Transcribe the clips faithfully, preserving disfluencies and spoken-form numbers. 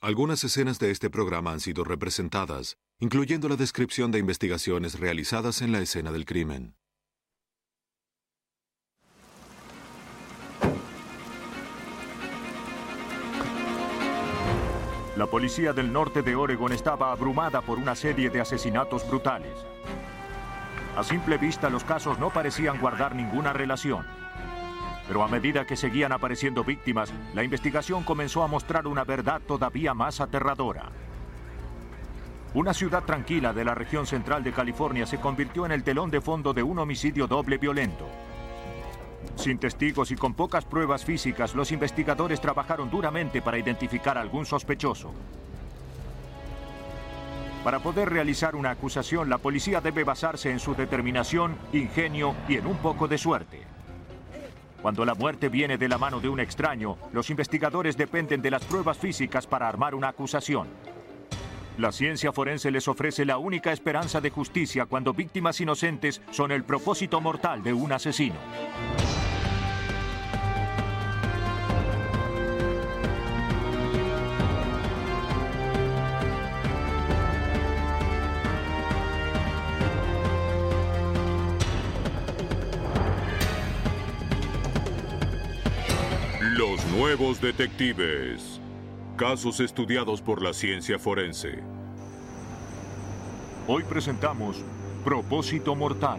Algunas escenas de este programa han sido representadas, incluyendo la descripción de investigaciones realizadas en la escena del crimen. La policía del norte de Oregon estaba abrumada por una serie de asesinatos brutales. A simple vista, los casos no parecían guardar ninguna relación. Pero a medida que seguían apareciendo víctimas, la investigación comenzó a mostrar una verdad todavía más aterradora. Una ciudad tranquila de la región central de California se convirtió en el telón de fondo de un homicidio doble violento. Sin testigos y con pocas pruebas físicas, los investigadores trabajaron duramente para identificar a algún sospechoso. Para poder realizar una acusación, la policía debe basarse en su determinación, ingenio y en un poco de suerte. Cuando la muerte viene de la mano de un extraño, los investigadores dependen de las pruebas físicas para armar una acusación. La ciencia forense les ofrece la única esperanza de justicia cuando víctimas inocentes son el propósito mortal de un asesino. Los nuevos detectives. Casos estudiados por la ciencia forense. Hoy presentamos Propósito Mortal.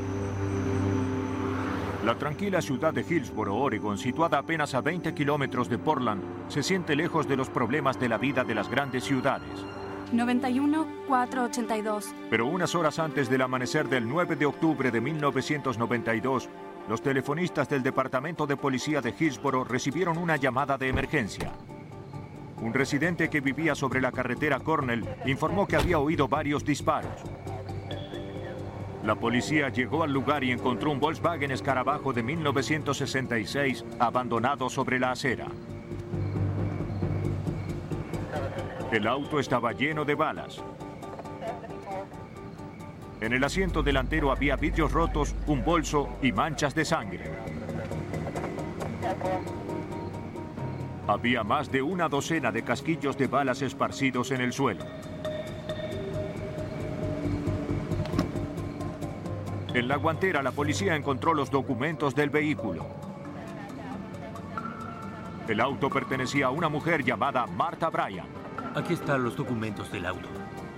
La tranquila ciudad de Hillsboro, Oregon, situada apenas a veinte kilómetros de Portland, se siente lejos de los problemas de la vida de las grandes ciudades. noventa y uno, cuatrocientos ochenta y dos. Pero unas horas antes del amanecer del nueve de octubre de mil novecientos noventa y dos, los telefonistas del Departamento de Policía de Hillsboro recibieron una llamada de emergencia. Un residente que vivía sobre la carretera Cornell informó que había oído varios disparos. La policía llegó al lugar y encontró un Volkswagen Escarabajo de mil novecientos sesenta y seis abandonado sobre la acera. El auto estaba lleno de balas. En el asiento delantero había vidrios rotos, un bolso y manchas de sangre. Había más de una docena de casquillos de balas esparcidos en el suelo. En la guantera, la policía encontró los documentos del vehículo. El auto pertenecía a una mujer llamada Martha Bryan. Aquí están los documentos del auto.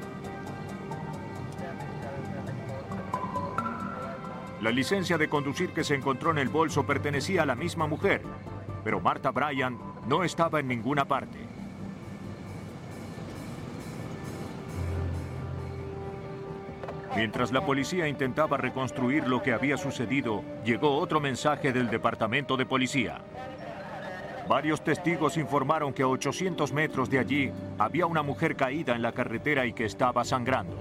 La licencia de conducir que se encontró en el bolso pertenecía a la misma mujer, pero Martha Bryan no estaba en ninguna parte. Mientras la policía intentaba reconstruir lo que había sucedido, llegó otro mensaje del Departamento de Policía. Varios testigos informaron que a ochocientos metros de allí había una mujer caída en la carretera y que estaba sangrando.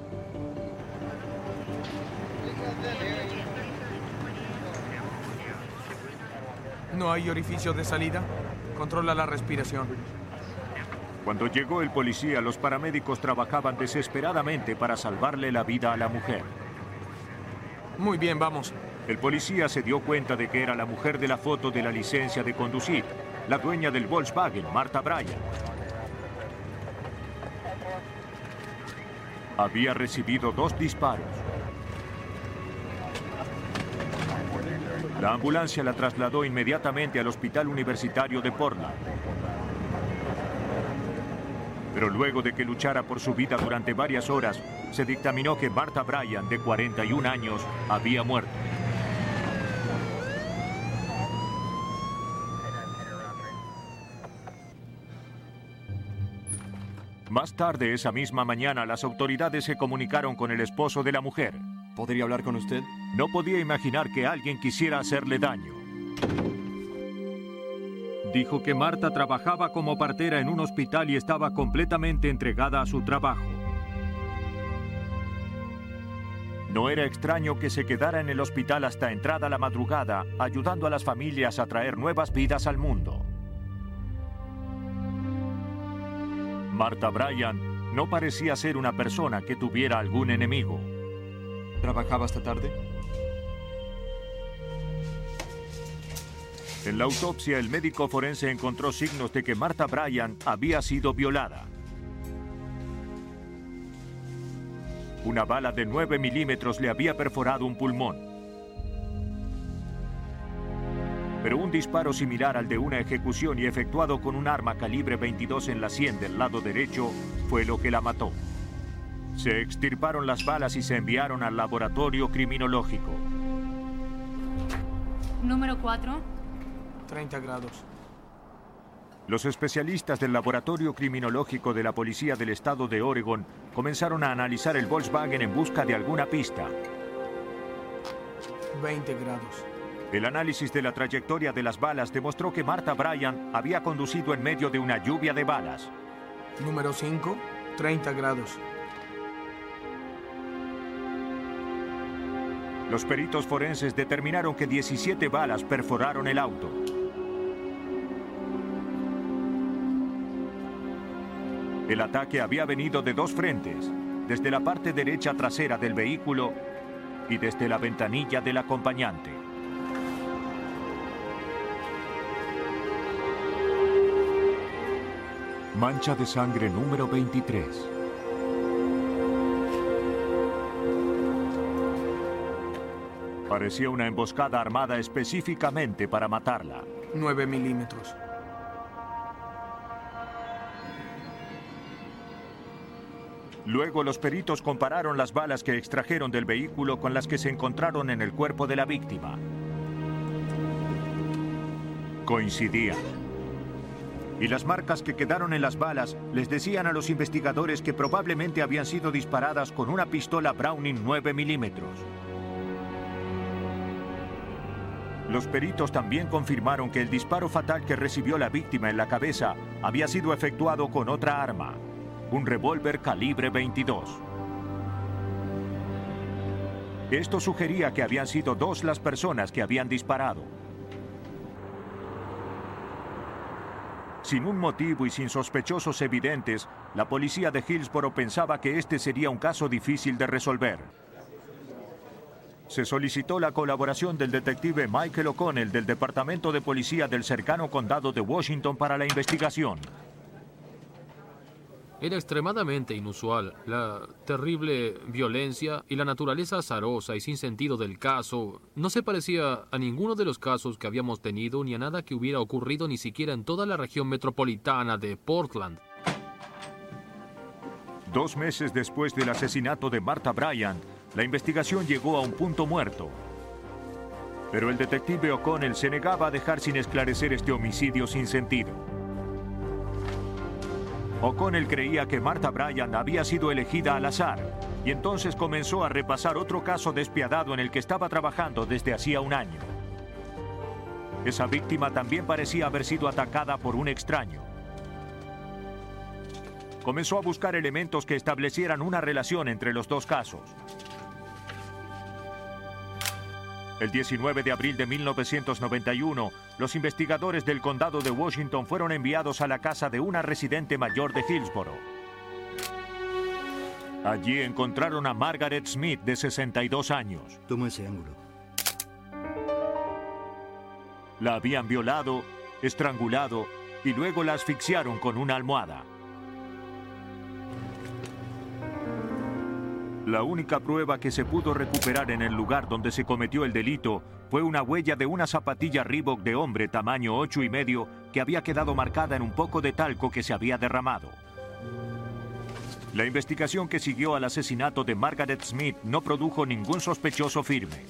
¿No hay orificio de salida? Controla la respiración. Cuando llegó el policía, los paramédicos trabajaban desesperadamente para salvarle la vida a la mujer. Muy bien, vamos. El policía se dio cuenta de que era la mujer de la foto de la licencia de conducir, la dueña del Volkswagen, Martha Bryan. Había recibido dos disparos. La ambulancia la trasladó inmediatamente al Hospital Universitario de Portland. Pero luego de que luchara por su vida durante varias horas, se dictaminó que Martha Bryan, de cuarenta y un años, había muerto. Más tarde esa misma mañana, las autoridades se comunicaron con el esposo de la mujer. ¿Podría hablar con usted? No podía imaginar que alguien quisiera hacerle daño. Dijo que Martha trabajaba como partera en un hospital y estaba completamente entregada a su trabajo. No era extraño que se quedara en el hospital hasta entrada la madrugada, ayudando a las familias a traer nuevas vidas al mundo. Martha Bryan no parecía ser una persona que tuviera algún enemigo. ¿Trabajaba hasta tarde? En la autopsia, el médico forense encontró signos de que Martha Bryant había sido violada. Una bala de nueve milímetros le había perforado un pulmón. Pero un disparo similar al de una ejecución y efectuado con un arma calibre veintidós en la sien del lado derecho fue lo que la mató. Se extirparon las balas y se enviaron al laboratorio criminológico. Número cuatro. treinta grados. Los especialistas del laboratorio criminológico de la Policía del Estado de Oregon comenzaron a analizar el Volkswagen en busca de alguna pista. veinte grados. El análisis de la trayectoria de las balas demostró que Martha Bryant había conducido en medio de una lluvia de balas. Número cinco. treinta grados. Los peritos forenses determinaron que diecisiete balas perforaron el auto. El ataque había venido de dos frentes, desde la parte derecha trasera del vehículo y desde la ventanilla del acompañante. Mancha de sangre número veintitrés. Parecía una emboscada armada específicamente para matarla. nueve milímetros. Luego los peritos compararon las balas que extrajeron del vehículo con las que se encontraron en el cuerpo de la víctima. Coincidían. Y las marcas que quedaron en las balas les decían a los investigadores que probablemente habían sido disparadas con una pistola Browning nueve milímetros. Los peritos también confirmaron que el disparo fatal que recibió la víctima en la cabeza había sido efectuado con otra arma, un revólver calibre veintidós. Esto sugería que habían sido dos las personas que habían disparado. Sin un motivo y sin sospechosos evidentes, la policía de Hillsboro pensaba que este sería un caso difícil de resolver. Se solicitó la colaboración del detective Michael O'Connell del Departamento de Policía del cercano condado de Washington para la investigación. Era extremadamente inusual. La terrible violencia y la naturaleza azarosa y sin sentido del caso no se parecía a ninguno de los casos que habíamos tenido ni a nada que hubiera ocurrido ni siquiera en toda la región metropolitana de Portland. Dos meses después del asesinato de Martha Bryant, la investigación llegó a un punto muerto. Pero el detective O'Connell se negaba a dejar sin esclarecer este homicidio sin sentido. O'Connell creía que Martha Bryant había sido elegida al azar, y entonces comenzó a repasar otro caso despiadado en el que estaba trabajando desde hacía un año. Esa víctima también parecía haber sido atacada por un extraño. Comenzó a buscar elementos que establecieran una relación entre los dos casos. El diecinueve de abril de mil novecientos noventa y uno, los investigadores del condado de Washington fueron enviados a la casa de una residente mayor de Hillsboro. Allí encontraron a Margaret Smith, de sesenta y dos años. Toma ese ángulo. La habían violado, estrangulado y luego la asfixiaron con una almohada. La única prueba que se pudo recuperar en el lugar donde se cometió el delito fue una huella de una zapatilla Reebok de hombre tamaño ocho y medio que había quedado marcada en un poco de talco que se había derramado. La investigación que siguió al asesinato de Margaret Smith no produjo ningún sospechoso firme.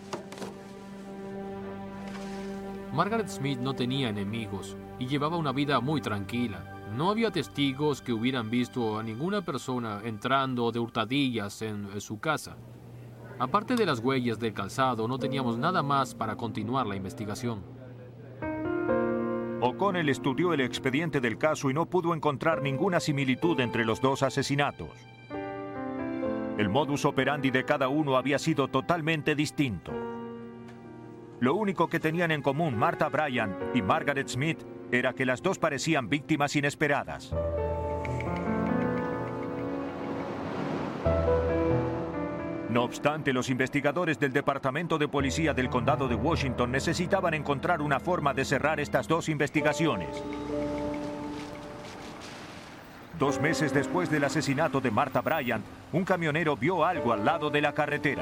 Margaret Smith no tenía enemigos y llevaba una vida muy tranquila. No había testigos que hubieran visto a ninguna persona entrando de hurtadillas en su casa. Aparte de las huellas del calzado, no teníamos nada más para continuar la investigación. O'Connell estudió el expediente del caso y no pudo encontrar ninguna similitud entre los dos asesinatos. El modus operandi de cada uno había sido totalmente distinto. Lo único que tenían en común Martha Bryant y Margaret Smith era que las dos parecían víctimas inesperadas. No obstante, los investigadores del Departamento de Policía del Condado de Washington necesitaban encontrar una forma de cerrar estas dos investigaciones. Dos meses después del asesinato de Martha Bryant, un camionero vio algo al lado de la carretera.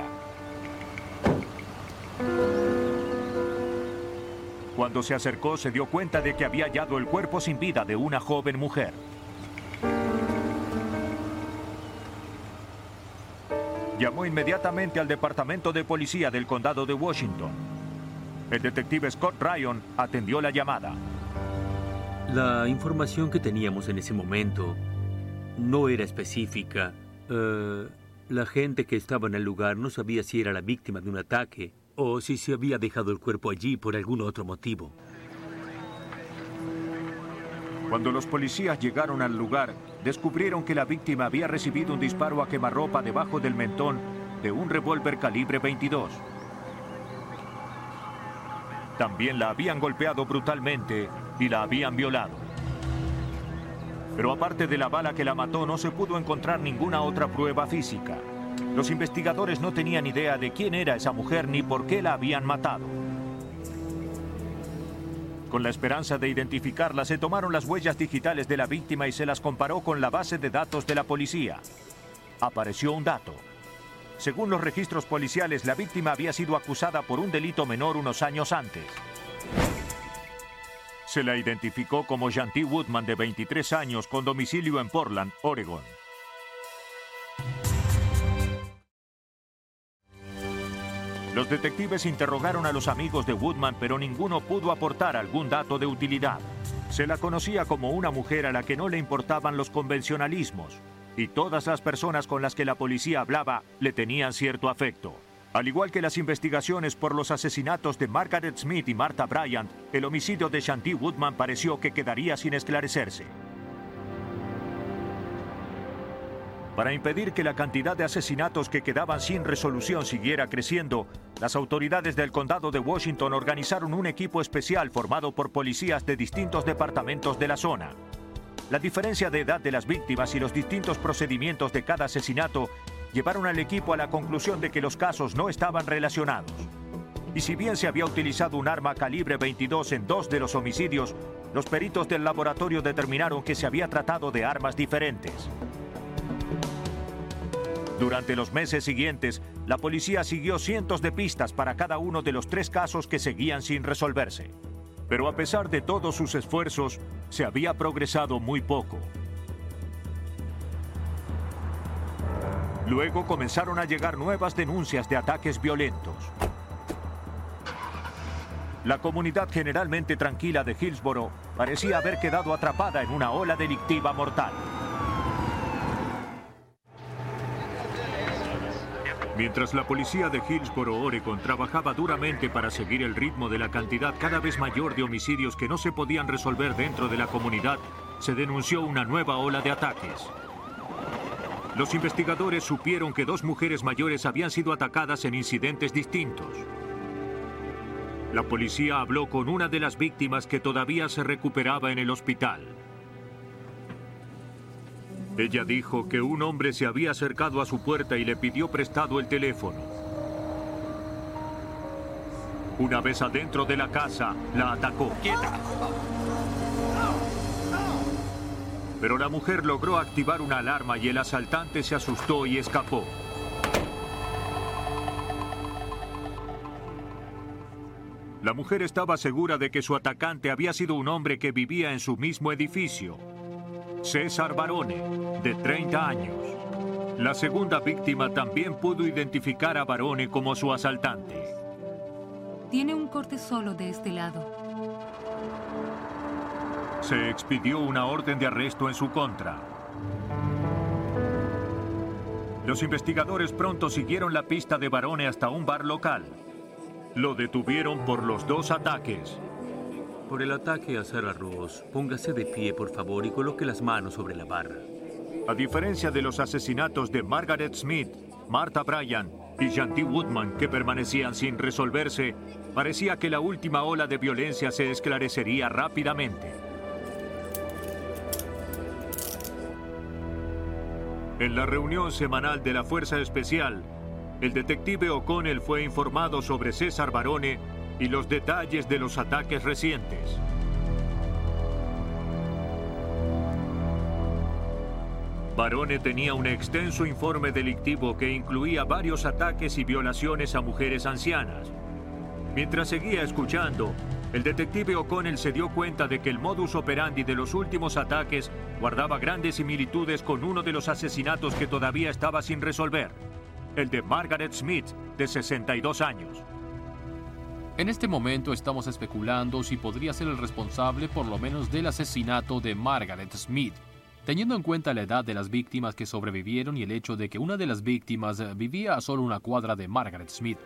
Cuando se acercó, se dio cuenta de que había hallado el cuerpo sin vida de una joven mujer. Llamó inmediatamente al Departamento de Policía del Condado de Washington. El detective Scott Ryan atendió la llamada. La información que teníamos en ese momento no era específica. Uh, la gente que estaba en el lugar no sabía si era la víctima de un ataque o si se había dejado el cuerpo allí por algún otro motivo. Cuando los policías llegaron al lugar, descubrieron que la víctima había recibido un disparo a quemarropa debajo del mentón de un revólver calibre veintidós. También la habían golpeado brutalmente y la habían violado. Pero aparte de la bala que la mató, no se pudo encontrar ninguna otra prueba física. Los investigadores no tenían idea de quién era esa mujer ni por qué la habían matado. Con la esperanza de identificarla, se tomaron las huellas digitales de la víctima y se las comparó con la base de datos de la policía. Apareció un dato. Según los registros policiales, la víctima había sido acusada por un delito menor unos años antes. Se la identificó como Shanti Woodman, de veintitrés años, con domicilio en Portland, Oregón. Los detectives interrogaron a los amigos de Woodman, pero ninguno pudo aportar algún dato de utilidad. Se la conocía como una mujer a la que no le importaban los convencionalismos, y todas las personas con las que la policía hablaba le tenían cierto afecto. Al igual que las investigaciones por los asesinatos de Margaret Smith y Martha Bryant, el homicidio de Shanti Woodman pareció que quedaría sin esclarecerse. Para impedir que la cantidad de asesinatos que quedaban sin resolución siguiera creciendo, las autoridades del condado de Washington organizaron un equipo especial formado por policías de distintos departamentos de la zona. La diferencia de edad de las víctimas y los distintos procedimientos de cada asesinato llevaron al equipo a la conclusión de que los casos no estaban relacionados. Y si bien se había utilizado un arma calibre veintidós en dos de los homicidios, los peritos del laboratorio determinaron que se había tratado de armas diferentes. Durante los meses siguientes, la policía siguió cientos de pistas para cada uno de los tres casos que seguían sin resolverse. Pero a pesar de todos sus esfuerzos, se había progresado muy poco. Luego comenzaron a llegar nuevas denuncias de ataques violentos. La comunidad generalmente tranquila de Hillsboro parecía haber quedado atrapada en una ola delictiva mortal. Mientras la policía de Hillsboro, Oregón, trabajaba duramente para seguir el ritmo de la cantidad cada vez mayor de homicidios que no se podían resolver dentro de la comunidad, se denunció una nueva ola de ataques. Los investigadores supieron que dos mujeres mayores habían sido atacadas en incidentes distintos. La policía habló con una de las víctimas que todavía se recuperaba en el hospital. Ella dijo que un hombre se había acercado a su puerta y le pidió prestado el teléfono. Una vez adentro de la casa, la atacó. ¡Quieta! Pero la mujer logró activar una alarma y el asaltante se asustó y escapó. La mujer estaba segura de que su atacante había sido un hombre que vivía en su mismo edificio, César Barone, de treinta años. La segunda víctima también pudo identificar a Barone como su asaltante. Tiene un corte solo de este lado. Se expidió una orden de arresto en su contra. Los investigadores pronto siguieron la pista de Barone hasta un bar local. Lo detuvieron por los dos ataques. Por el ataque a Sarah Ross, póngase de pie, por favor, y coloque las manos sobre la barra. A diferencia de los asesinatos de Margaret Smith, Martha Bryant y Shanti Woodman, que permanecían sin resolverse, parecía que la última ola de violencia se esclarecería rápidamente. En la reunión semanal de la Fuerza Especial, el detective O'Connell fue informado sobre César Barone y los detalles de los ataques recientes. Barone tenía un extenso informe delictivo que incluía varios ataques y violaciones a mujeres ancianas. Mientras seguía escuchando, el detective O'Connell se dio cuenta de que el modus operandi de los últimos ataques guardaba grandes similitudes con uno de los asesinatos que todavía estaba sin resolver, el de Margaret Smith, de sesenta y dos años. En este momento estamos especulando si podría ser el responsable por lo menos del asesinato de Margaret Smith, teniendo en cuenta la edad de las víctimas que sobrevivieron y el hecho de que una de las víctimas vivía a solo una cuadra de Margaret Smith.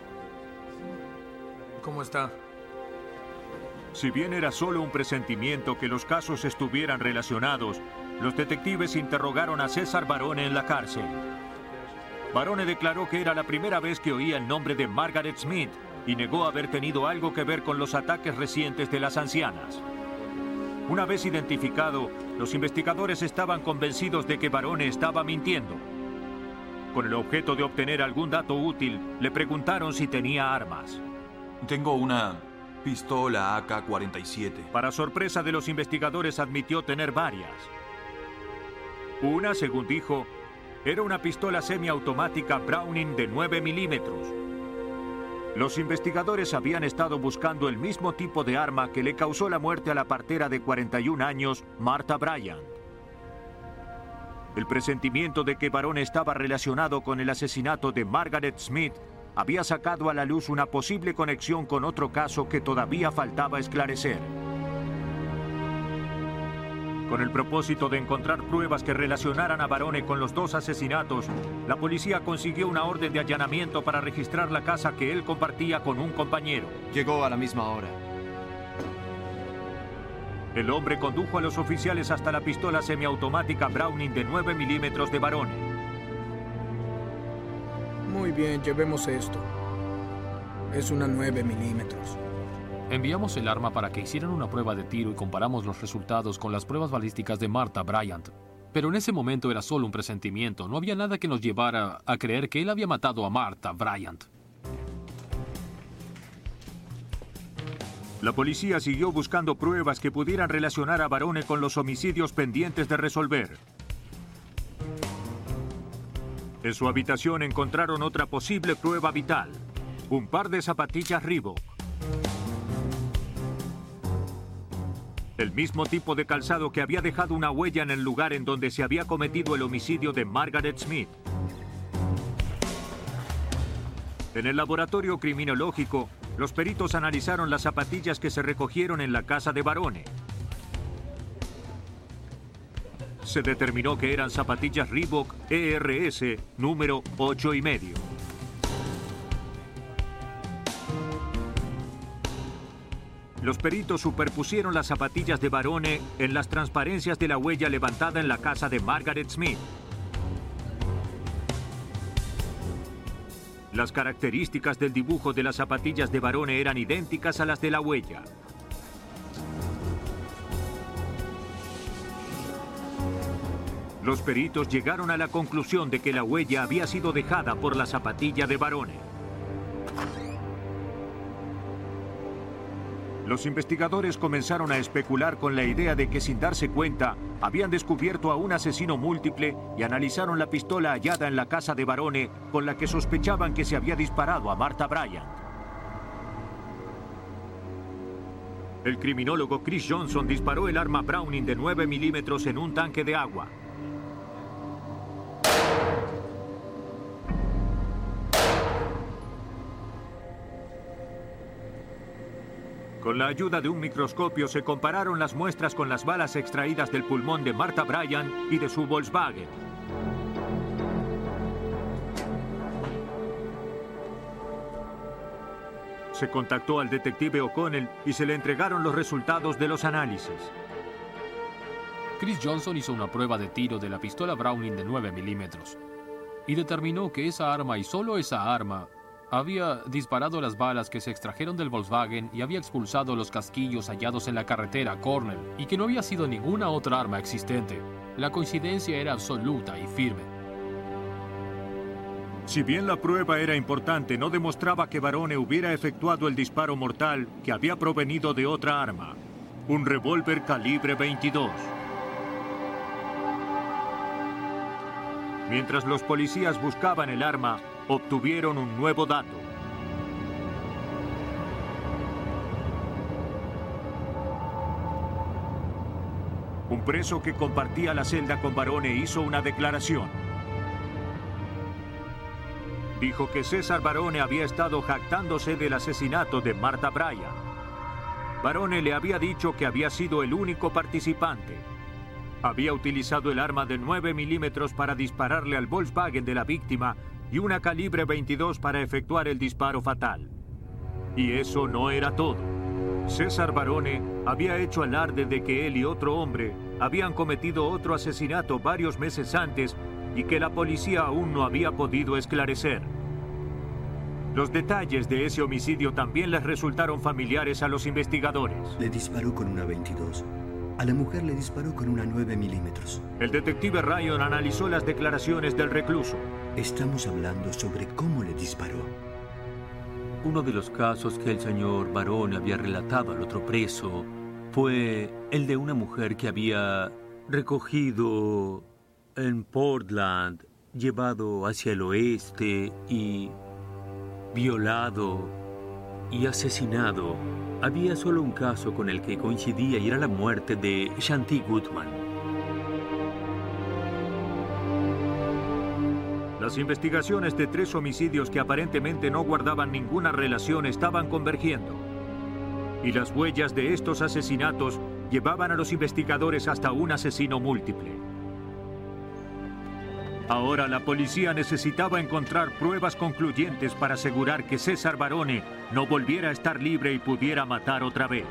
¿Cómo está? Si bien era solo un presentimiento que los casos estuvieran relacionados, los detectives interrogaron a César Barone en la cárcel. Barone declaró que era la primera vez que oía el nombre de Margaret Smith y negó haber tenido algo que ver con los ataques recientes de las ancianas. Una vez identificado, los investigadores estaban convencidos de que Barone estaba mintiendo. Con el objeto de obtener algún dato útil, le preguntaron si tenía armas. Tengo una pistola A K cuarenta y siete. Para sorpresa de los investigadores, admitió tener varias. Una, según dijo, era una pistola semiautomática Browning de nueve milímetros. Los investigadores habían estado buscando el mismo tipo de arma que le causó la muerte a la partera de cuarenta y un años, Martha Bryant. El presentimiento de que Barone estaba relacionado con el asesinato de Margaret Smith había sacado a la luz una posible conexión con otro caso que todavía faltaba esclarecer. Con el propósito de encontrar pruebas que relacionaran a Barone con los dos asesinatos, la policía consiguió una orden de allanamiento para registrar la casa que él compartía con un compañero. Llegó a la misma hora. El hombre condujo a los oficiales hasta la pistola semiautomática Browning de nueve milímetros de Barone. Muy bien, llevemos esto. Es una nueve milímetros. Enviamos el arma para que hicieran una prueba de tiro y comparamos los resultados con las pruebas balísticas de Martha Bryant. Pero en ese momento era solo un presentimiento. No había nada que nos llevara a creer que él había matado a Martha Bryant. La policía siguió buscando pruebas que pudieran relacionar a Barone con los homicidios pendientes de resolver. En su habitación encontraron otra posible prueba vital: un par de zapatillas Reebok. El mismo tipo de calzado que había dejado una huella en el lugar en donde se había cometido el homicidio de Margaret Smith. En el laboratorio criminológico, los peritos analizaron las zapatillas que se recogieron en la casa de Barone. Se determinó que eran zapatillas Reebok E R S número ocho y medio. Los peritos superpusieron las zapatillas de Barone en las transparencias de la huella levantada en la casa de Margaret Smith. Las características del dibujo de las zapatillas de Barone eran idénticas a las de la huella. Los peritos llegaron a la conclusión de que la huella había sido dejada por la zapatilla de Barone. Los investigadores comenzaron a especular con la idea de que, sin darse cuenta, habían descubierto a un asesino múltiple y analizaron la pistola hallada en la casa de Barone con la que sospechaban que se había disparado a Martha Bryant. El criminólogo Chris Johnson disparó el arma Browning de nueve milímetros en un tanque de agua. Con la ayuda de un microscopio se compararon las muestras con las balas extraídas del pulmón de Martha Bryant y de su Volkswagen. Se contactó al detective O'Connell y se le entregaron los resultados de los análisis. Chris Johnson hizo una prueba de tiro de la pistola Browning de nueve milímetros y determinó que esa arma y solo esa arma había disparado las balas que se extrajeron del Volkswagen y había expulsado los casquillos hallados en la carretera Cornell, y que no había sido ninguna otra arma existente. La coincidencia era absoluta y firme. Si bien la prueba era importante, no demostraba que Barone hubiera efectuado el disparo mortal que había provenido de otra arma, un revólver calibre veintidós. Mientras los policías buscaban el arma, obtuvieron un nuevo dato. Un preso que compartía la celda con Barone hizo una declaración. Dijo que César Barone había estado jactándose del asesinato de Martha Bryan. Barone le había dicho que había sido el único participante. Había utilizado el arma de nueve milímetros para dispararle al Volkswagen de la víctima y una calibre veintidós para efectuar el disparo fatal. Y eso no era todo. César Barone había hecho alarde de que él y otro hombre habían cometido otro asesinato varios meses antes y que la policía aún no había podido esclarecer. Los detalles de ese homicidio también les resultaron familiares a los investigadores. Le disparó con una veintidós. A la mujer le disparó con una nueve milímetros. El detective Ryan analizó las declaraciones del recluso. Estamos hablando sobre cómo le disparó. Uno de los casos que el señor Barone había relatado al otro preso fue el de una mujer que había recogido en Portland, llevado hacia el oeste y violado y asesinado. Había solo un caso con el que coincidía y era la muerte de Shanti Woodman. Las investigaciones de tres homicidios que aparentemente no guardaban ninguna relación estaban convergiendo. Y las huellas de estos asesinatos llevaban a los investigadores hasta un asesino múltiple. Ahora la policía necesitaba encontrar pruebas concluyentes para asegurar que César Barone no volviera a estar libre y pudiera matar otra vez.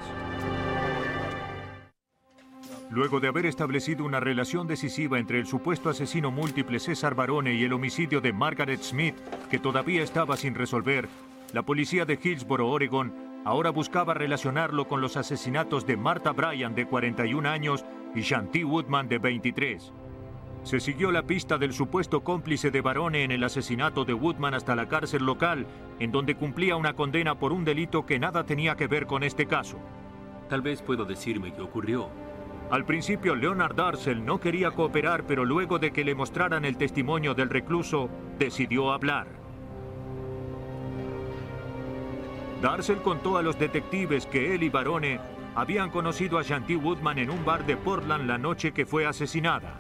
Luego de haber establecido una relación decisiva entre el supuesto asesino múltiple César Barone y el homicidio de Margaret Smith, que todavía estaba sin resolver, la policía de Hillsboro, Oregon, ahora buscaba relacionarlo con los asesinatos de Martha Bryan, de cuarenta y un años, y Shanti Woodman, de veintitrés. Se siguió la pista del supuesto cómplice de Barone en el asesinato de Woodman hasta la cárcel local, en donde cumplía una condena por un delito que nada tenía que ver con este caso. Tal vez puedo decirme qué ocurrió. Al principio, Leonard Darcel no quería cooperar, pero luego de que le mostraran el testimonio del recluso, decidió hablar. Darcel contó a los detectives que él y Barone habían conocido a Shanti Woodman en un bar de Portland la noche que fue asesinada.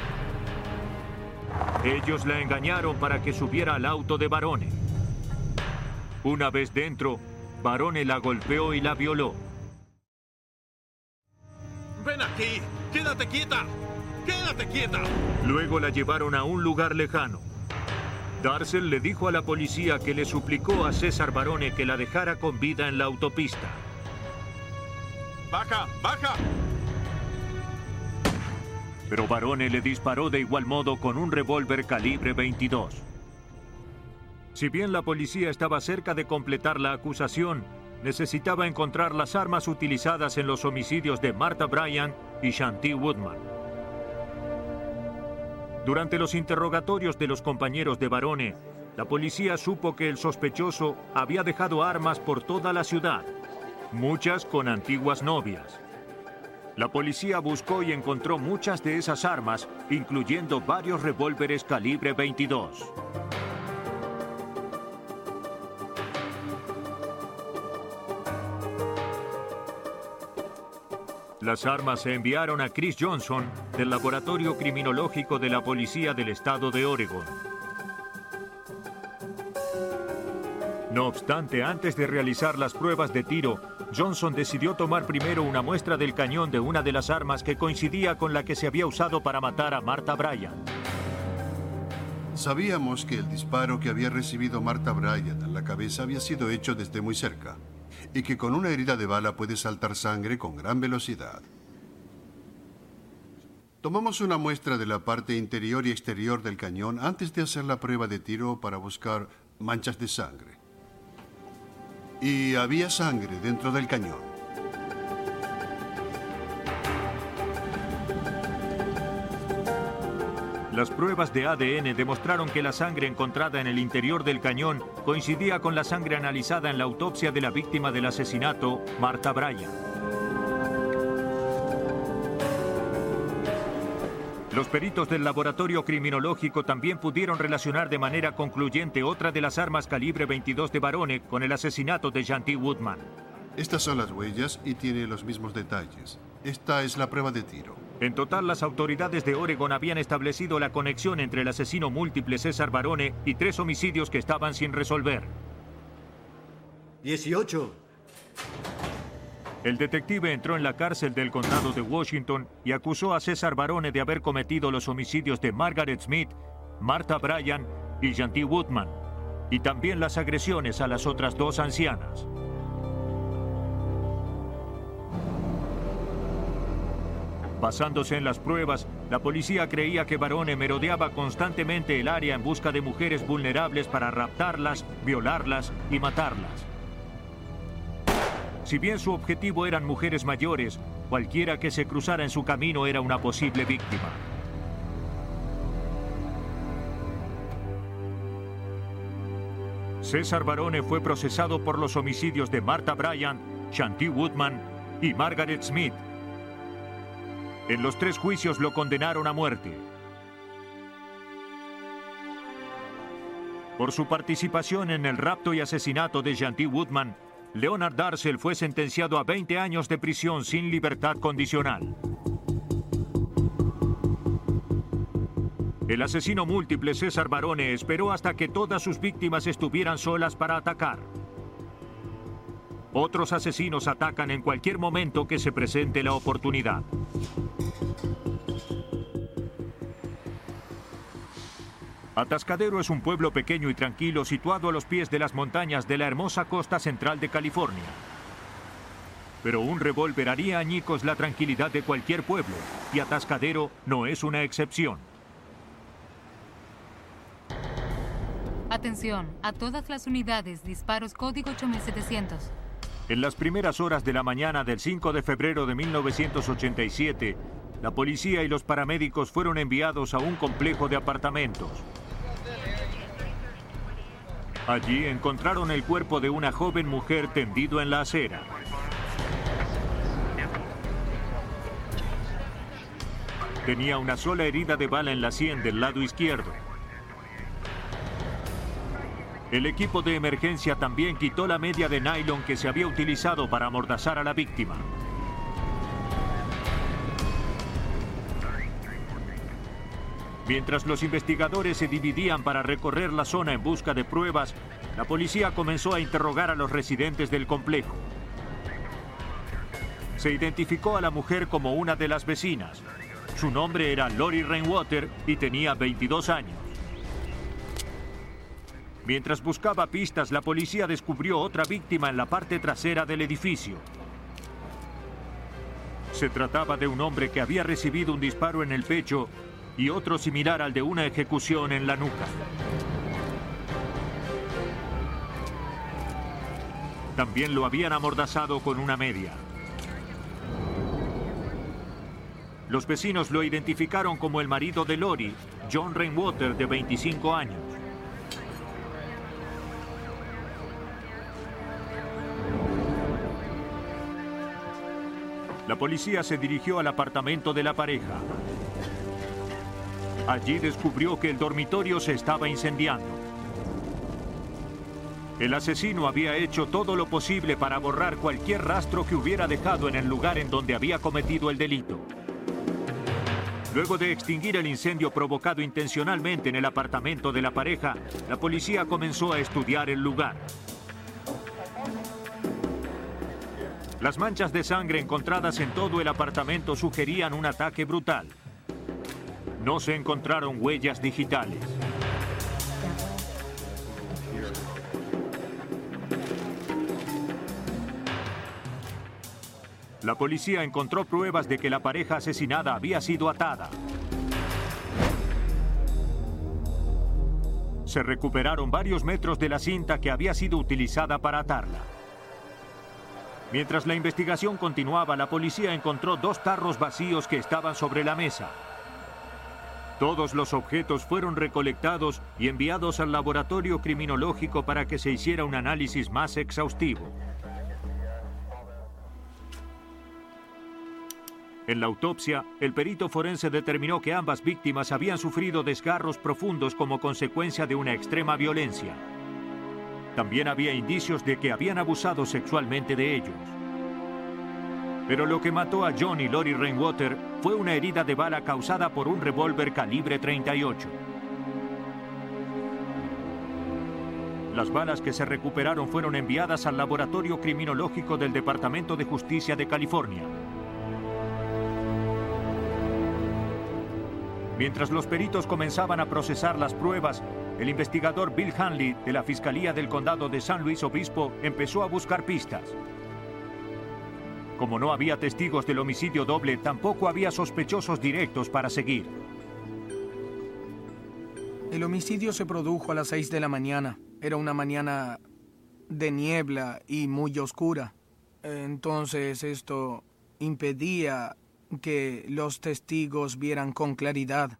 Ellos la engañaron para que subiera al auto de Barone. Una vez dentro, Barone la golpeó y la violó. ¡Ven aquí! ¡Quédate quieta! ¡Quédate quieta! Luego la llevaron a un lugar lejano. Darcel le dijo a la policía que le suplicó a César Barone que la dejara con vida en la autopista. ¡Baja! ¡Baja! Pero Barone le disparó de igual modo con un revólver calibre veintidós. Si bien la policía estaba cerca de completar la acusación, necesitaba encontrar las armas utilizadas en los homicidios de Martha Bryan y Shanti Woodman. Durante los interrogatorios de los compañeros de Barone, la policía supo que el sospechoso había dejado armas por toda la ciudad, muchas con antiguas novias. La policía buscó y encontró muchas de esas armas, incluyendo varios revólveres calibre veintidós. Las armas se enviaron a Chris Johnson del Laboratorio Criminológico de la Policía del Estado de Oregon. No obstante, antes de realizar las pruebas de tiro, Johnson decidió tomar primero una muestra del cañón de una de las armas que coincidía con la que se había usado para matar a Martha Bryan. Sabíamos que el disparo que había recibido Martha Bryan en la cabeza había sido hecho desde muy cerca, y que con una herida de bala puede saltar sangre con gran velocidad. Tomamos una muestra de la parte interior y exterior del cañón antes de hacer la prueba de tiro para buscar manchas de sangre. Y había sangre dentro del cañón. Las pruebas de A D N demostraron que la sangre encontrada en el interior del cañón coincidía con la sangre analizada en la autopsia de la víctima del asesinato, Martha Bryan. Los peritos del laboratorio criminológico también pudieron relacionar de manera concluyente otra de las armas calibre veintidós de Barone con el asesinato de Jean T. Woodman. Estas son las huellas y tiene los mismos detalles. Esta es la prueba de tiro. En total, las autoridades de Oregon habían establecido la conexión entre el asesino múltiple César Barone y tres homicidios que estaban sin resolver. dieciocho. El detective entró en la cárcel del condado de Washington y acusó a César Barone de haber cometido los homicidios de Margaret Smith, Martha Bryan y Jean T. Woodman, y también las agresiones a las otras dos ancianas. Basándose en las pruebas, la policía creía que Barone merodeaba constantemente el área en busca de mujeres vulnerables para raptarlas, violarlas y matarlas. Si bien su objetivo eran mujeres mayores, cualquiera que se cruzara en su camino era una posible víctima. César Barone fue procesado por los homicidios de Martha Bryan, Jean T. Woodman y Margaret Smith. En los tres juicios lo condenaron a muerte. Por su participación en el rapto y asesinato de Jean T. Woodman, Leonard Darcel fue sentenciado a veinte años de prisión sin libertad condicional. El asesino múltiple César Barone esperó hasta que todas sus víctimas estuvieran solas para atacar. Otros asesinos atacan en cualquier momento que se presente la oportunidad. Atascadero es un pueblo pequeño y tranquilo situado a los pies de las montañas de la hermosa costa central de California. Pero un revólver haría añicos la tranquilidad de cualquier pueblo, y Atascadero no es una excepción. Atención, a todas las unidades, disparos código ocho mil setecientos. En las primeras horas de la mañana del cinco de febrero de mil novecientos ochenta y siete, la policía y los paramédicos fueron enviados a un complejo de apartamentos. Allí encontraron el cuerpo de una joven mujer tendido en la acera. Tenía una sola herida de bala en la sien del lado izquierdo. El equipo de emergencia también quitó la media de nylon que se había utilizado para amordazar a la víctima. Mientras los investigadores se dividían para recorrer la zona en busca de pruebas, la policía comenzó a interrogar a los residentes del complejo. Se identificó a la mujer como una de las vecinas. Su nombre era Lori Rainwater y tenía veintidós años. Mientras buscaba pistas, la policía descubrió otra víctima en la parte trasera del edificio. Se trataba de un hombre que había recibido un disparo en el pecho y otro similar al de una ejecución en la nuca. También lo habían amordazado con una media. Los vecinos lo identificaron como el marido de Lori, John Rainwater, de veinticinco años. La policía se dirigió al apartamento de la pareja. Allí descubrió que el dormitorio se estaba incendiando. El asesino había hecho todo lo posible para borrar cualquier rastro que hubiera dejado en el lugar en donde había cometido el delito. Luego de extinguir el incendio provocado intencionalmente en el apartamento de la pareja, la policía comenzó a estudiar el lugar. Las manchas de sangre encontradas en todo el apartamento sugerían un ataque brutal. No se encontraron huellas digitales. La policía encontró pruebas de que la pareja asesinada había sido atada. Se recuperaron varios metros de la cinta que había sido utilizada para atarla. Mientras la investigación continuaba, la policía encontró dos tarros vacíos que estaban sobre la mesa. Todos los objetos fueron recolectados y enviados al laboratorio criminológico para que se hiciera un análisis más exhaustivo. En la autopsia, el perito forense determinó que ambas víctimas habían sufrido desgarros profundos como consecuencia de una extrema violencia. También había indicios de que habían abusado sexualmente de ellos. Pero lo que mató a John y Lori Rainwater fue una herida de bala causada por un revólver calibre treinta y ocho. Las balas que se recuperaron fueron enviadas al Laboratorio Criminológico del Departamento de Justicia de California. Mientras los peritos comenzaban a procesar las pruebas, el investigador Bill Hanley de la Fiscalía del Condado de San Luis Obispo empezó a buscar pistas. Como no había testigos del homicidio doble, tampoco había sospechosos directos para seguir. El homicidio se produjo a las seis de la mañana. Era una mañana de niebla y muy oscura. Entonces esto impedía que los testigos vieran con claridad.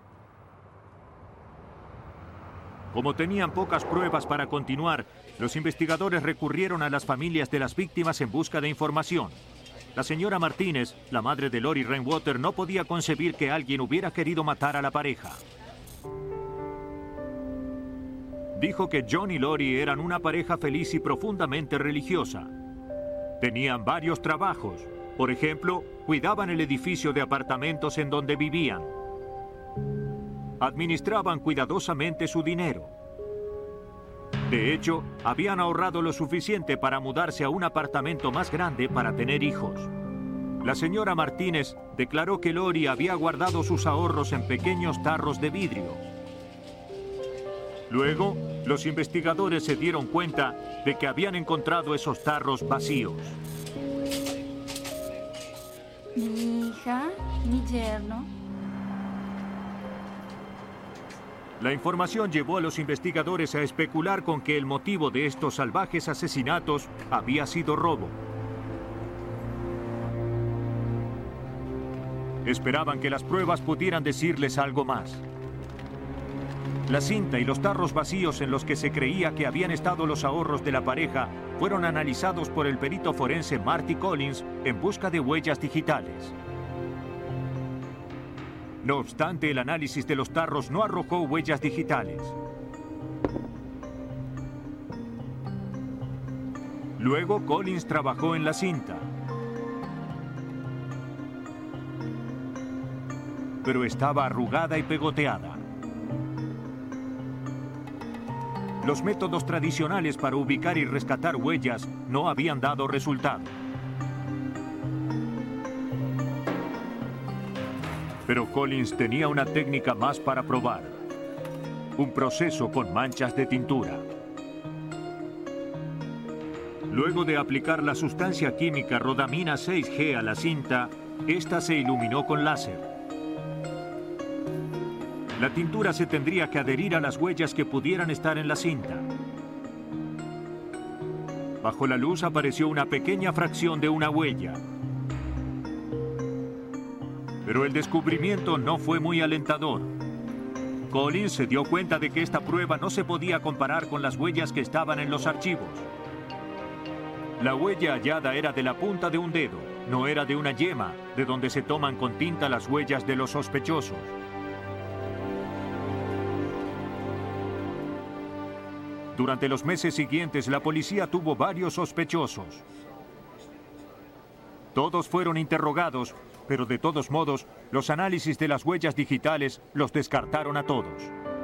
Como tenían pocas pruebas para continuar, los investigadores recurrieron a las familias de las víctimas en busca de información. La señora Martínez, la madre de Lori Rainwater, no podía concebir que alguien hubiera querido matar a la pareja. Dijo que John y Lori eran una pareja feliz y profundamente religiosa. Tenían varios trabajos. Por ejemplo, cuidaban el edificio de apartamentos en donde vivían. Administraban cuidadosamente su dinero. De hecho, habían ahorrado lo suficiente para mudarse a un apartamento más grande para tener hijos. La señora Martínez declaró que Lori había guardado sus ahorros en pequeños tarros de vidrio. Luego, los investigadores se dieron cuenta de que habían encontrado esos tarros vacíos. Mi hija, mi yerno. La información llevó a los investigadores a especular con que el motivo de estos salvajes asesinatos había sido robo. Esperaban que las pruebas pudieran decirles algo más. La cinta y los tarros vacíos en los que se creía que habían estado los ahorros de la pareja fueron analizados por el perito forense Marty Collins en busca de huellas digitales. No obstante, el análisis de los tarros no arrojó huellas digitales. Luego, Collins trabajó en la cinta. Pero estaba arrugada y pegoteada. Los métodos tradicionales para ubicar y rescatar huellas no habían dado resultado. Pero Collins tenía una técnica más para probar. Un proceso con manchas de tintura. Luego de aplicar la sustancia química rodamina seis G a la cinta, esta se iluminó con láser. La tintura se tendría que adherir a las huellas que pudieran estar en la cinta. Bajo la luz apareció una pequeña fracción de una huella. Pero el descubrimiento no fue muy alentador. Collins se dio cuenta de que esta prueba no se podía comparar con las huellas que estaban en los archivos. La huella hallada era de la punta de un dedo, no era de una yema, de donde se toman con tinta las huellas de los sospechosos. Durante los meses siguientes, la policía tuvo varios sospechosos. Todos fueron interrogados, pero de todos modos, los análisis de las huellas digitales los descartaron a todos.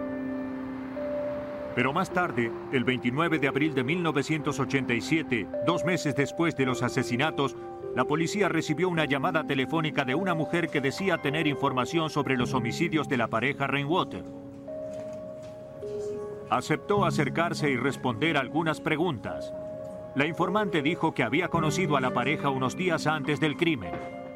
Pero más tarde, el veintinueve de abril de mil novecientos ochenta y siete, dos meses después de los asesinatos, la policía recibió una llamada telefónica de una mujer que decía tener información sobre los homicidios de la pareja Rainwater. Aceptó acercarse y responder algunas preguntas. La informante dijo que había conocido a la pareja unos días antes del crimen.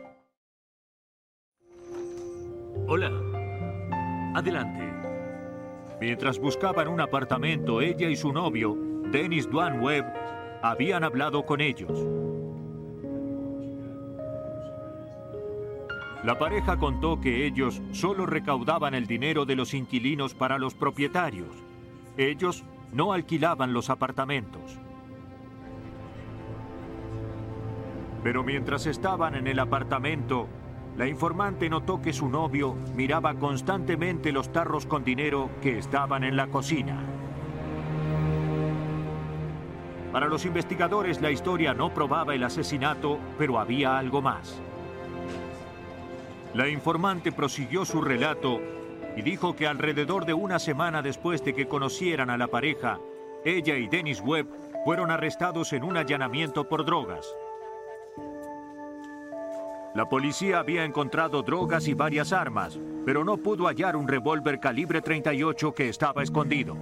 Hola. Adelante. Mientras buscaban un apartamento, ella y su novio, Dennis Duane Webb, habían hablado con ellos. La pareja contó que ellos solo recaudaban el dinero de los inquilinos para los propietarios. Ellos no alquilaban los apartamentos. Pero mientras estaban en el apartamento, la informante notó que su novio miraba constantemente los tarros con dinero que estaban en la cocina. Para los investigadores, la historia no probaba el asesinato, pero había algo más. La informante prosiguió su relato y dijo que alrededor de una semana después de que conocieran a la pareja, ella y Dennis Webb fueron arrestados en un allanamiento por drogas. La policía había encontrado drogas y varias armas, pero no pudo hallar un revólver calibre treinta y ocho que estaba escondido.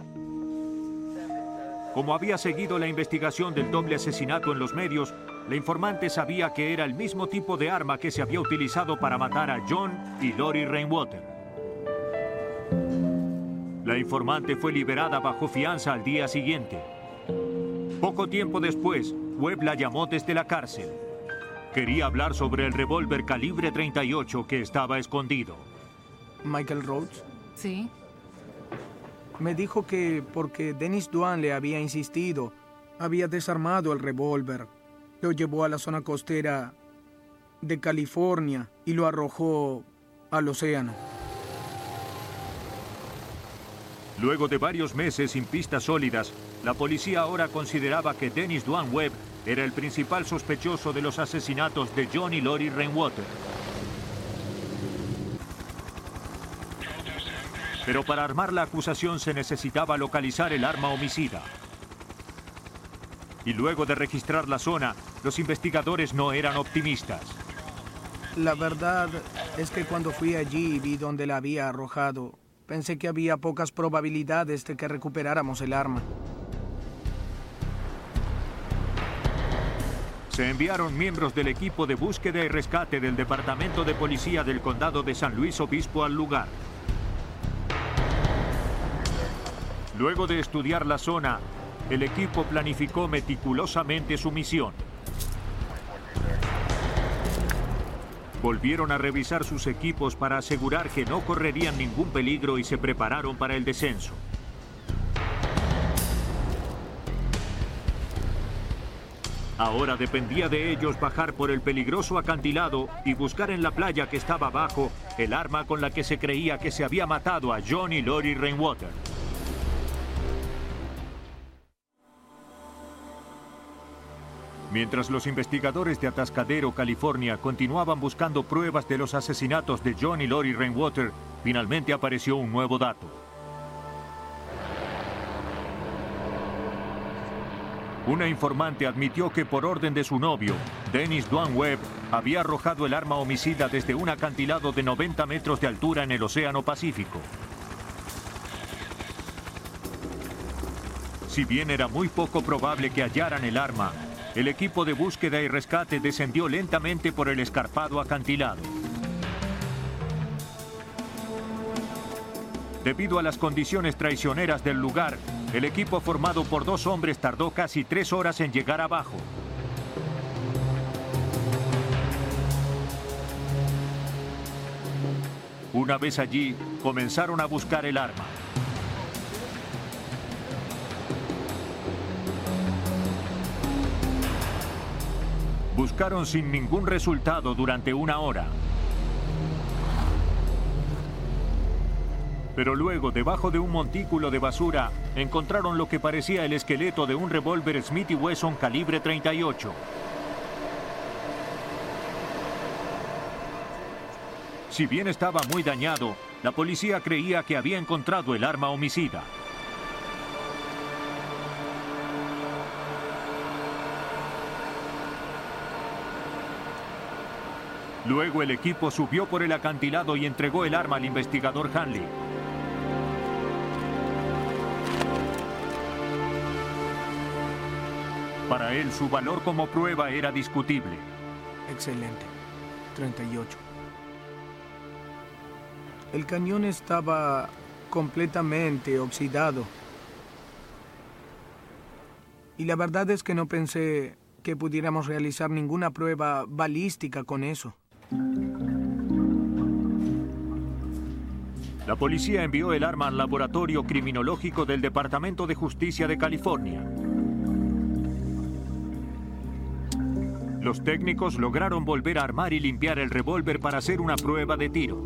Como había seguido la investigación del doble asesinato en los medios, la informante sabía que era el mismo tipo de arma que se había utilizado para matar a John y Lori Rainwater. La informante fue liberada bajo fianza al día siguiente. Poco tiempo después, Webb la llamó desde la cárcel. Quería hablar sobre el revólver calibre treinta y ocho que estaba escondido. ¿Michael Rhodes? Sí. Me dijo que porque Dennis Duan le había insistido, había desarmado el revólver, lo llevó a la zona costera de California y lo arrojó al océano. Luego de varios meses sin pistas sólidas, la policía ahora consideraba que Dennis Duan Webb era el principal sospechoso de los asesinatos de John y Lori Rainwater. Pero para armar la acusación se necesitaba localizar el arma homicida. Y luego de registrar la zona, los investigadores no eran optimistas. La verdad es que cuando fui allí y vi dónde la había arrojado, pensé que había pocas probabilidades de que recuperáramos el arma. Se enviaron miembros del equipo de búsqueda y rescate del Departamento de Policía del Condado de San Luis Obispo al lugar. Luego de estudiar la zona, el equipo planificó meticulosamente su misión. Volvieron a revisar sus equipos para asegurar que no correrían ningún peligro y se prepararon para el descenso. Ahora dependía de ellos bajar por el peligroso acantilado y buscar en la playa que estaba abajo el arma con la que se creía que se había matado a John y Lori Rainwater. Mientras los investigadores de Atascadero, California, continuaban buscando pruebas de los asesinatos de John y Lori Rainwater, finalmente apareció un nuevo dato. Una informante admitió que por orden de su novio, Dennis Duan Webb, había arrojado el arma homicida desde un acantilado de noventa metros de altura en el Océano Pacífico. Si bien era muy poco probable que hallaran el arma, el equipo de búsqueda y rescate descendió lentamente por el escarpado acantilado. Debido a las condiciones traicioneras del lugar, el equipo formado por dos hombres tardó casi tres horas en llegar abajo. Una vez allí, comenzaron a buscar el arma. Buscaron sin ningún resultado durante una hora. Pero luego, debajo de un montículo de basura, encontraron lo que parecía el esqueleto de un revólver Smith y Wesson calibre treinta y ocho. Si bien estaba muy dañado, la policía creía que había encontrado el arma homicida. Luego el equipo subió por el acantilado y entregó el arma al investigador Hanley. Para él, su valor como prueba era discutible. Excelente. treinta y ocho. El cañón estaba completamente oxidado. Y la verdad es que no pensé que pudiéramos realizar ninguna prueba balística con eso. La policía envió el arma al laboratorio criminológico del Departamento de Justicia de California. Los técnicos lograron volver a armar y limpiar el revólver para hacer una prueba de tiro.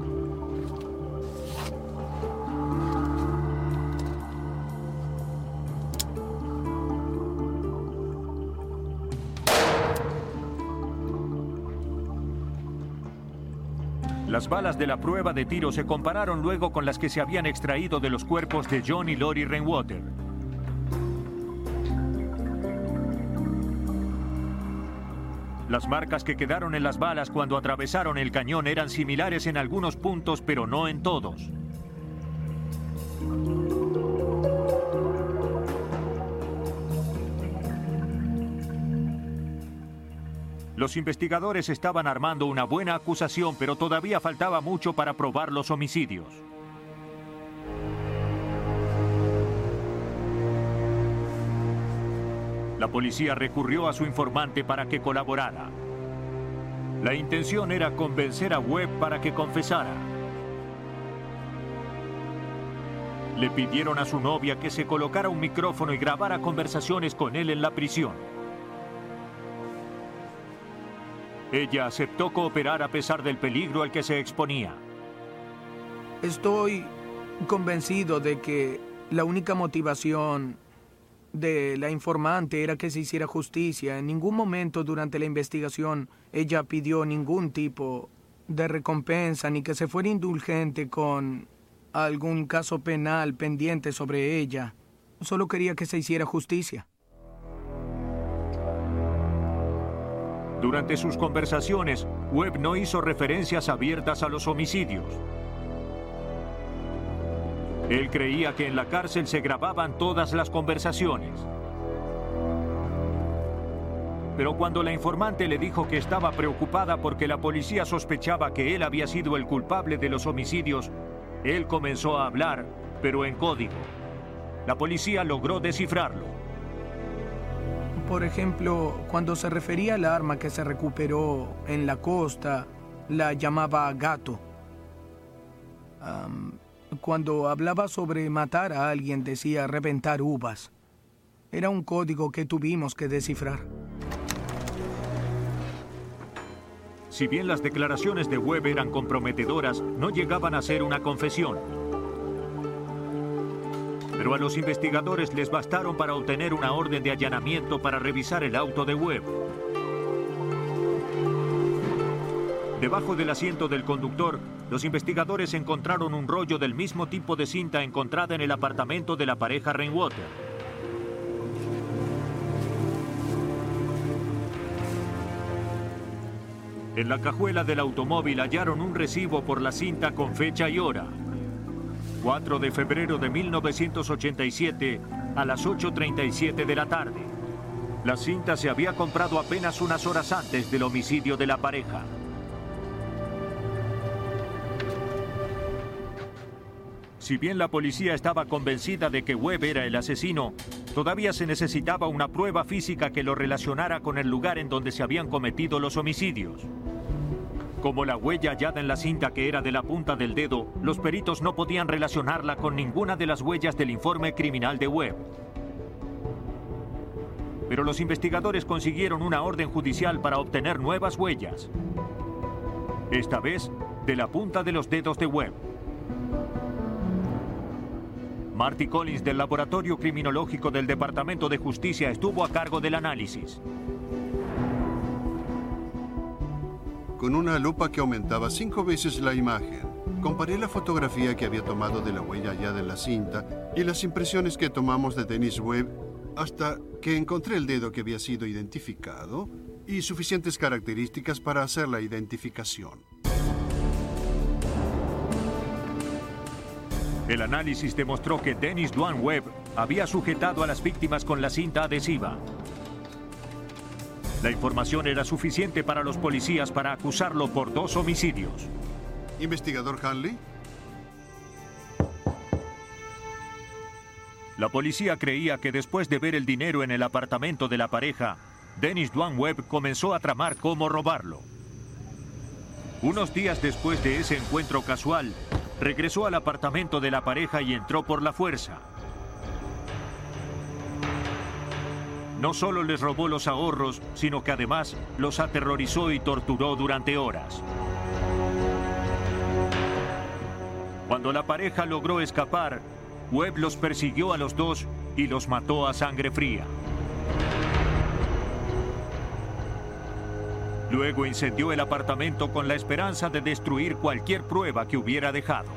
Las balas de la prueba de tiro se compararon luego con las que se habían extraído de los cuerpos de John y Lori Rainwater. Las marcas que quedaron en las balas cuando atravesaron el cañón eran similares en algunos puntos, pero no en todos. Los investigadores estaban armando una buena acusación, pero todavía faltaba mucho para probar los homicidios. La policía recurrió a su informante para que colaborara. La intención era convencer a Webb para que confesara. Le pidieron a su novia que se colocara un micrófono y grabara conversaciones con él en la prisión. Ella aceptó cooperar a pesar del peligro al que se exponía. Estoy convencido de que la única motivación de la informante era que se hiciera justicia. En ningún momento durante la investigación ella pidió ningún tipo de recompensa ni que se fuera indulgente con algún caso penal pendiente sobre ella. Solo quería que se hiciera justicia. Durante sus conversaciones, Webb no hizo referencias abiertas a los homicidios. Él creía que en la cárcel se grababan todas las conversaciones. Pero cuando la informante le dijo que estaba preocupada porque la policía sospechaba que él había sido el culpable de los homicidios, él comenzó a hablar, pero en código. La policía logró descifrarlo. Por ejemplo, cuando se refería al arma que se recuperó en la costa, la llamaba gato. Um, cuando hablaba sobre matar a alguien, decía reventar uvas. Era un código que tuvimos que descifrar. Si bien las declaraciones de Webb eran comprometedoras, no llegaban a ser una confesión. Pero a los investigadores les bastaron para obtener una orden de allanamiento para revisar el auto de Webb. Debajo del asiento del conductor, los investigadores encontraron un rollo del mismo tipo de cinta encontrada en el apartamento de la pareja Rainwater. En la cajuela del automóvil hallaron un recibo por la cinta con fecha y hora. cuatro de febrero de mil novecientos ochenta y siete a las ocho treinta y siete de la tarde. La cinta se había comprado apenas unas horas antes del homicidio de la pareja. Si bien la policía estaba convencida de que Webb era el asesino, todavía se necesitaba una prueba física que lo relacionara con el lugar en donde se habían cometido los homicidios. Como la huella hallada en la cinta que era de la punta del dedo, los peritos no podían relacionarla con ninguna de las huellas del informe criminal de Webb. Pero los investigadores consiguieron una orden judicial para obtener nuevas huellas. Esta vez, de la punta de los dedos de Webb. Marty Collins, del Laboratorio Criminológico del Departamento de Justicia, estuvo a cargo del análisis. Con una lupa que aumentaba cinco veces la imagen, comparé la fotografía que había tomado de la huella hallada en la cinta y las impresiones que tomamos de Dennis Webb hasta que encontré el dedo que había sido identificado y suficientes características para hacer la identificación. El análisis demostró que Dennis Duane Webb había sujetado a las víctimas con la cinta adhesiva. La información era suficiente para los policías para acusarlo por dos homicidios. ¿Investigador Hanley? La policía creía que después de ver el dinero en el apartamento de la pareja, Dennis Duane Webb comenzó a tramar cómo robarlo. Unos días después de ese encuentro casual, regresó al apartamento de la pareja y entró por la fuerza. No solo les robó los ahorros, sino que además los aterrorizó y torturó durante horas. Cuando la pareja logró escapar, Webb los persiguió a los dos y los mató a sangre fría. Luego incendió el apartamento con la esperanza de destruir cualquier prueba que hubiera dejado.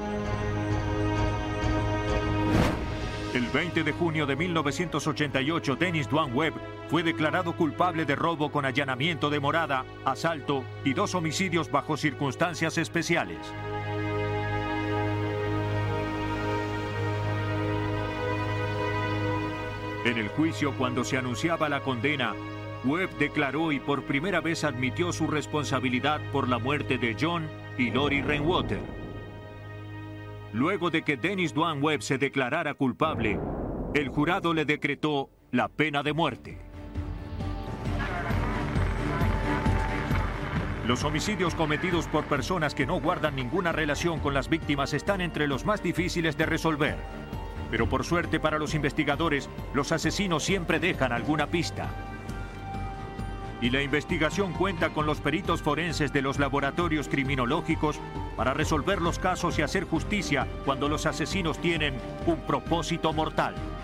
El veinte de junio de mil novecientos ochenta y ocho, Dennis Duane Webb fue declarado culpable de robo con allanamiento de morada, asalto y dos homicidios bajo circunstancias especiales. En el juicio, cuando se anunciaba la condena, Webb declaró y por primera vez admitió su responsabilidad por la muerte de John y Lori Rainwater. Luego de que Dennis Duane Webb se declarara culpable, el jurado le decretó la pena de muerte. Los homicidios cometidos por personas que no guardan ninguna relación con las víctimas están entre los más difíciles de resolver. Pero por suerte para los investigadores, los asesinos siempre dejan alguna pista. Y la investigación cuenta con los peritos forenses de los laboratorios criminológicos para resolver los casos y hacer justicia cuando los asesinos tienen un propósito mortal.